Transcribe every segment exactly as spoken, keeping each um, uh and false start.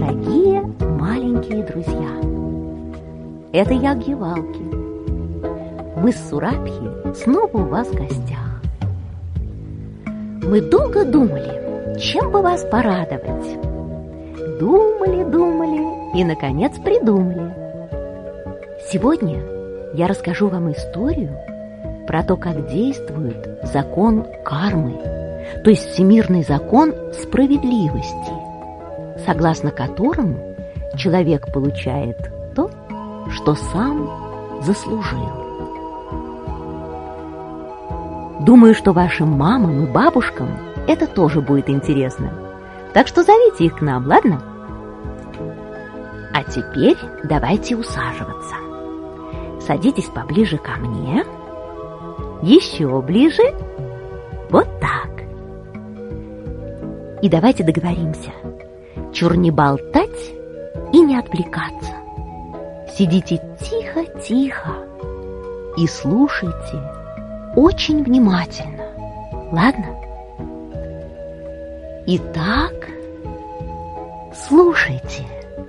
Дорогие маленькие друзья, это Ягги-Валки. Мы с Сурабхи снова у вас в гостях. Мы долго думали, чем бы вас порадовать. Думали, думали и, наконец, придумали. Сегодня я расскажу вам историю про то, как действует закон кармы, то есть всемирный закон справедливости, согласно которому человек получает то, что сам заслужил. Думаю, что вашим мамам и бабушкам это тоже будет интересно. Так что зовите их к нам, ладно? А теперь давайте усаживаться. Садитесь поближе ко мне. Еще ближе. Вот так. И давайте договоримся. Чур не болтать и не отвлекаться. Сидите тихо-тихо и слушайте очень внимательно. Ладно? Итак, слушайте.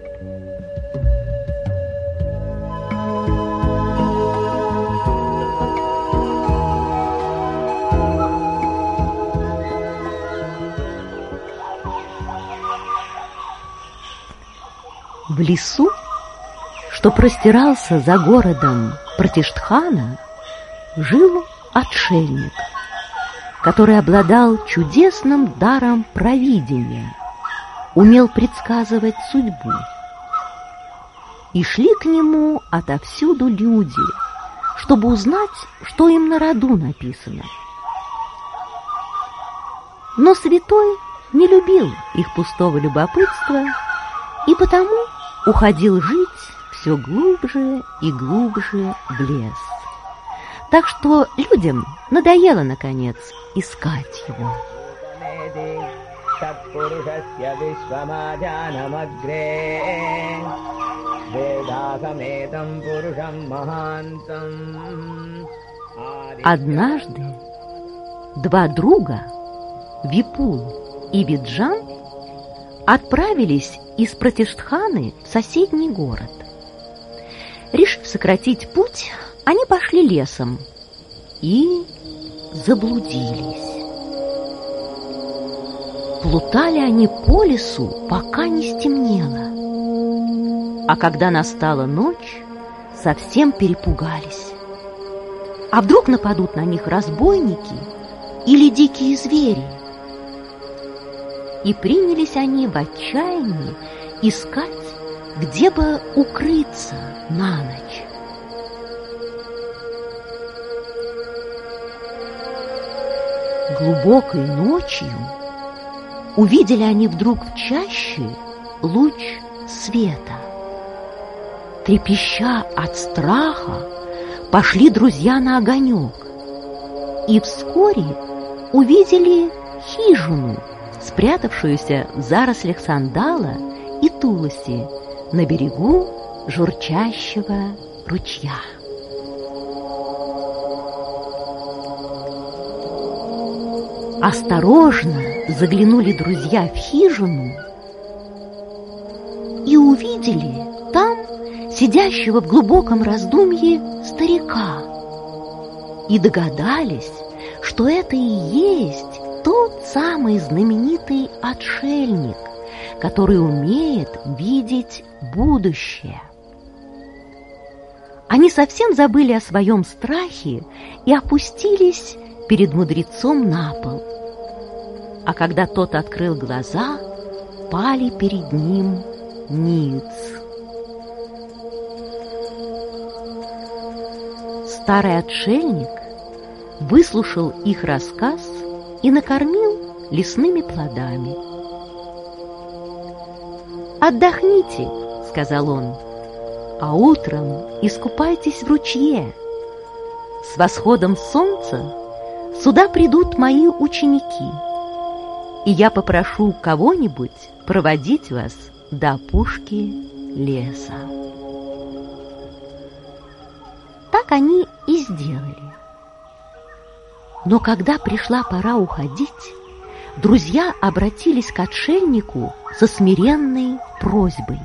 В лесу, что простирался за городом Пратиштхана, жил отшельник, который обладал чудесным даром провидения, умел предсказывать судьбу. И шли к нему отовсюду люди, чтобы узнать, что им на роду написано. Но святой не любил их пустого любопытства и потому уходил жить все глубже и глубже в лес. Так что людям надоело, наконец, искать его. Однажды два друга, Випул и Виджан, отправились из Пратиштханы в соседний город. Решив сократить путь, они пошли лесом и заблудились. Плутали они по лесу, пока не стемнело. А когда настала ночь, совсем перепугались. А вдруг нападут на них разбойники или дикие звери? И принялись они в отчаянии искать, где бы укрыться на ночь. Глубокой ночью увидели они вдруг в чаще луч света. Трепеща от страха, пошли друзья на огонек и вскоре увидели хижину, спрятавшуюся в зарослях сандала и тулоси на берегу журчащего ручья. Осторожно заглянули друзья в хижину и увидели там сидящего в глубоком раздумье старика и догадались, что это и есть тот самый знаменитый отшельник, который умеет видеть будущее. Они совсем забыли о своем страхе и опустились перед мудрецом на пол. А когда тот открыл глаза, пали перед ним ниц. Старый отшельник выслушал их рассказ и накормил лесными плодами. «Отдохните», — сказал он, — «а утром искупайтесь в ручье. С восходом солнца сюда придут мои ученики, и я попрошу кого-нибудь проводить вас до опушки леса». Так они и сделали. Но когда пришла пора уходить, друзья обратились к отшельнику со смиренной просьбой.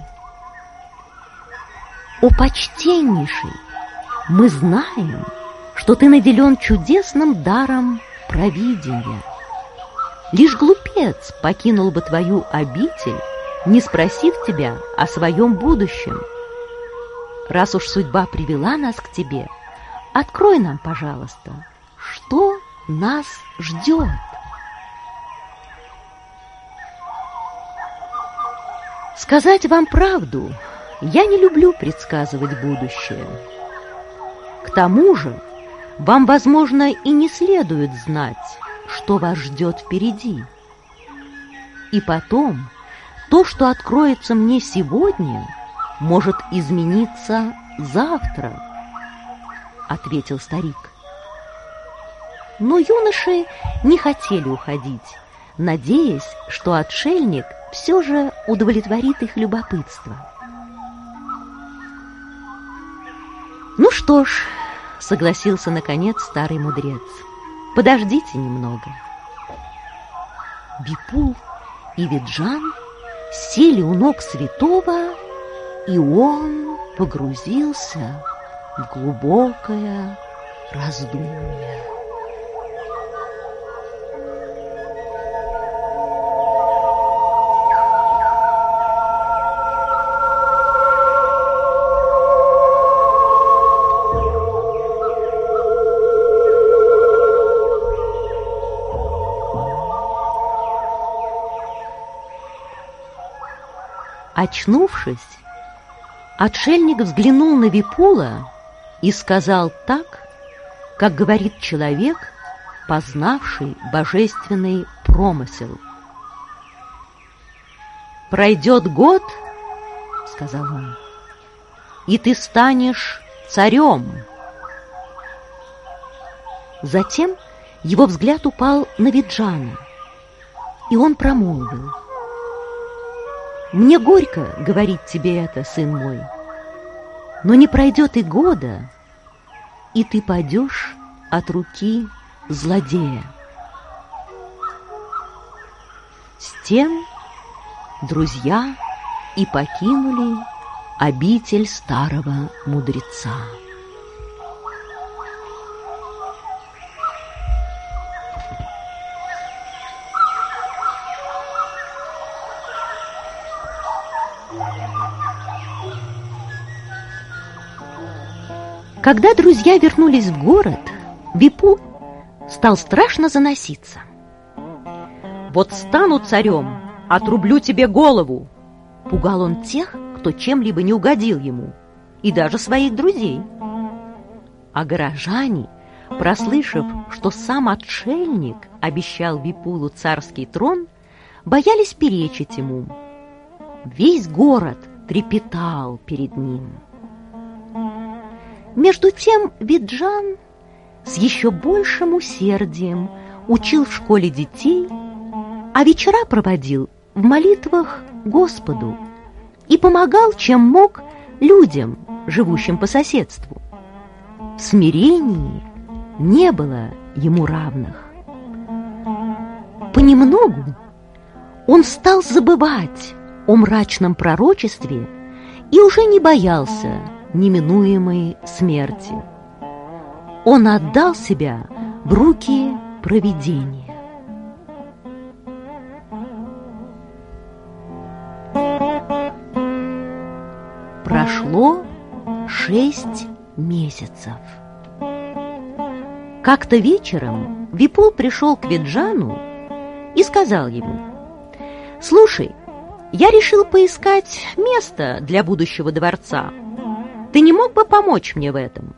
«О, почтеннейший, мы знаем, что ты наделен чудесным даром провидения. Лишь глупец покинул бы твою обитель, не спросив тебя о своем будущем. Раз уж судьба привела нас к тебе, открой нам, пожалуйста, что нас ждет». Сказать вам правду, я не люблю предсказывать будущее. К тому же, вам, возможно, и не следует знать, что вас ждет впереди. И потом, то, что откроется мне сегодня, может измениться завтра, — ответил старик. Но юноши не хотели уходить, надеясь, что отшельник все же удовлетворит их любопытство. «Ну что ж», — согласился наконец старый мудрец, — «подождите немного». Випул и Виджан сели у ног святого, и он погрузился в глубокое раздумье. Очнувшись, отшельник взглянул на Випула и сказал так, как говорит человек, познавший божественный промысел. «Пройдет год, — сказал он, — и ты станешь царем». Затем его взгляд упал на Виджана, и он промолвил: «Мне горько говорить тебе это, сын мой, но не пройдет и года, и ты падешь от руки злодея». С тем друзья и покинули обитель старого мудреца. Когда друзья вернулись в город, Випул стал страшно заноситься. «Вот стану царем, отрублю тебе голову!» Пугал он тех, кто чем-либо не угодил ему, и даже своих друзей. А горожане, прослышав, что сам отшельник обещал Випулу царский трон, боялись перечить ему. Весь город трепетал перед ним. Между тем Виджан с еще большим усердием учил в школе детей, а вечера проводил в молитвах Господу и помогал, чем мог, людям, живущим по соседству. В смирении не было ему равных. Понемногу он стал забывать о мрачном пророчестве и уже не боялся неминуемой смерти. Он отдал себя в руки провидения. Прошло шесть месяцев. Как-то вечером Випул пришел к Виджану и сказал ему: «Слушай, я решил поискать место для будущего дворца. Ты не мог бы помочь мне в этом?»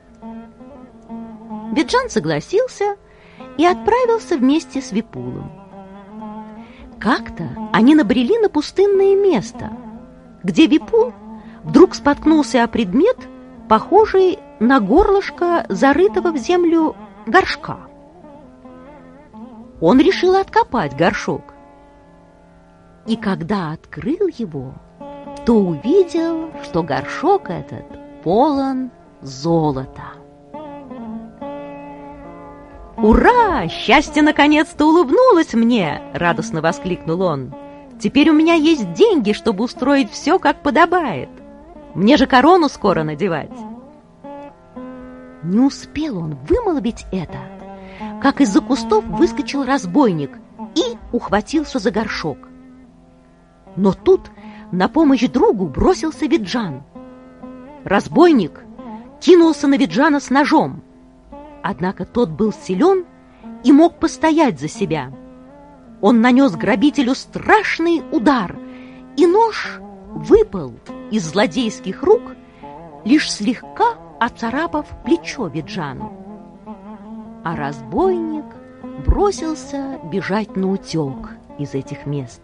Виджан согласился и отправился вместе с Випулом. Как-то они набрели на пустынное место, где Випул вдруг споткнулся о предмет, похожий на горлышко зарытого в землю горшка. Он решил откопать горшок, и когда открыл его, то увидел, что горшок этот полон золота. «Ура! Счастье наконец-то улыбнулось мне!» — радостно воскликнул он. Теперь у меня есть деньги, чтобы устроить все, как подобает. Мне же корону скоро надевать. Не успел он вымолвить это, как из-за кустов выскочил разбойник и ухватился за горшок. Но тут на помощь другу бросился Виджан. Разбойник кинулся на Виджана с ножом, однако тот был силен и мог постоять за себя. Он нанес грабителю страшный удар, и нож выпал из злодейских рук, лишь слегка оцарапав плечо Виджану. А разбойник бросился бежать наутек из этих мест.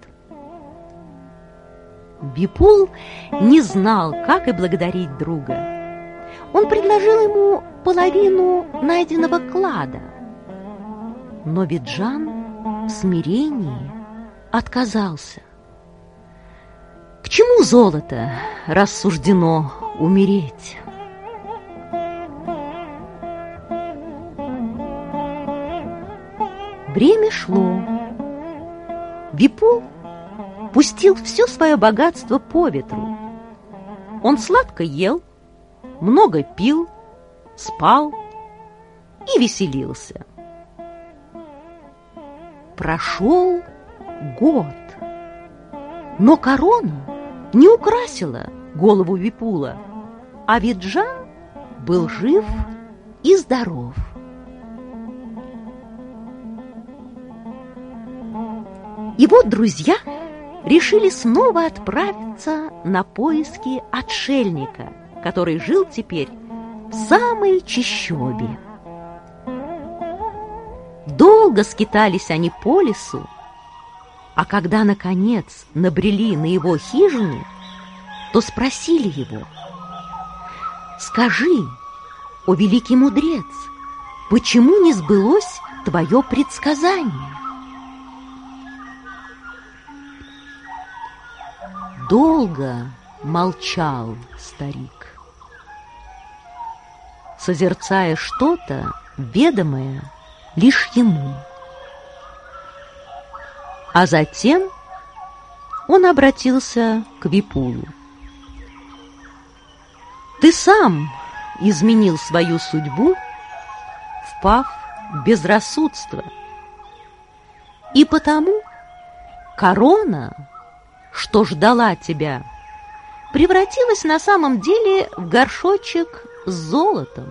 Випул не знал, как и благодарить друга. Он предложил ему половину найденного клада, но Виджан в смирении отказался. К чему золото, раз суждено умереть? Время шло. Випул пустил все свое богатство по ветру. Он сладко ел, много пил, спал и веселился. Прошел год, но корона не украсила голову Випула, а Виджан был жив и здоров. И вот друзья решили снова отправиться на поиски отшельника, который жил теперь в самой чащобе. Долго скитались они по лесу, а когда, наконец, набрели на его хижину, то спросили его: «Скажи, о великий мудрец, почему не сбылось твое предсказание?» Долго молчал старик, созерцая что-то, ведомое лишь ему. А затем он обратился к Випулу. «Ты сам изменил свою судьбу, впав в безрассудство, и потому корона, что ждала тебя, превратилась на самом деле в горшочек с золотом».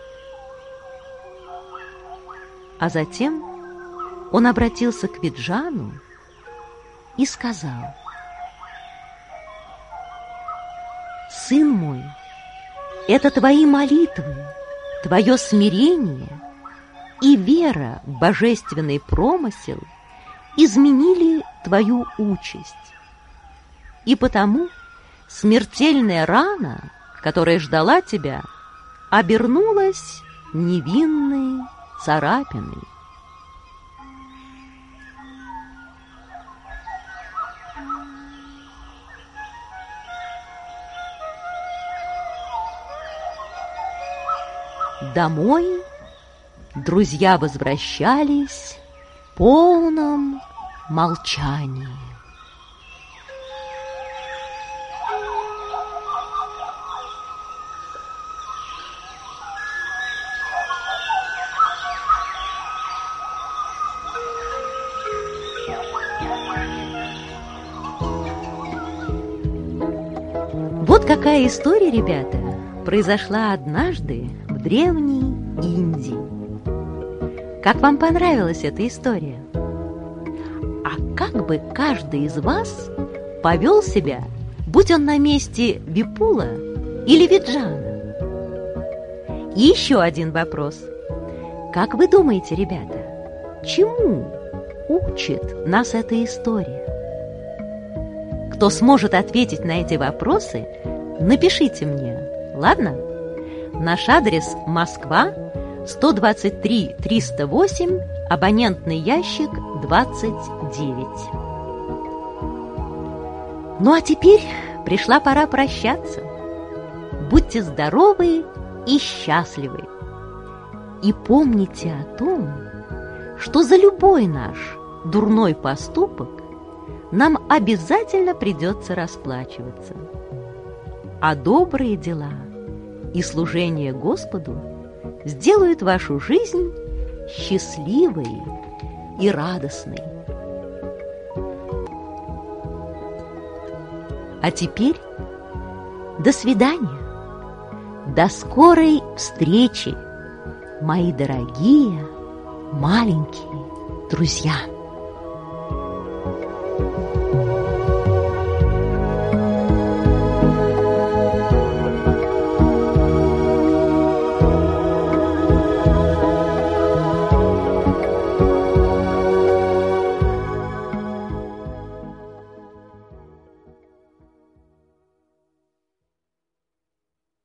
А затем он обратился к Виджану и сказал: «Сын мой, это твои молитвы, твое смирение и вера в божественный промысел изменили твою участь. И потому смертельная рана, которая ждала тебя, обернулась невинной царапиной». Домой друзья возвращались в полном молчании. Вот какая история, ребята, произошла однажды в древней Индии. Как вам понравилась эта история? А как бы каждый из вас повел себя, будь он на месте Випула или Виджана? И еще один вопрос. Как вы думаете, ребята, чему учит нас эта история? Кто сможет ответить на эти вопросы, напишите мне, ладно? Наш адрес Москва, сто двадцать три триста восемь, абонентный ящик двадцать девять. Ну а теперь пришла пора прощаться. Будьте здоровы и счастливы. И помните о том, что за любой наш дурной поступок нам обязательно придется расплачиваться. А добрые дела и служение Господу сделают вашу жизнь счастливой и радостной. А теперь до свидания, до скорой встречи, мои дорогие маленькие друзья.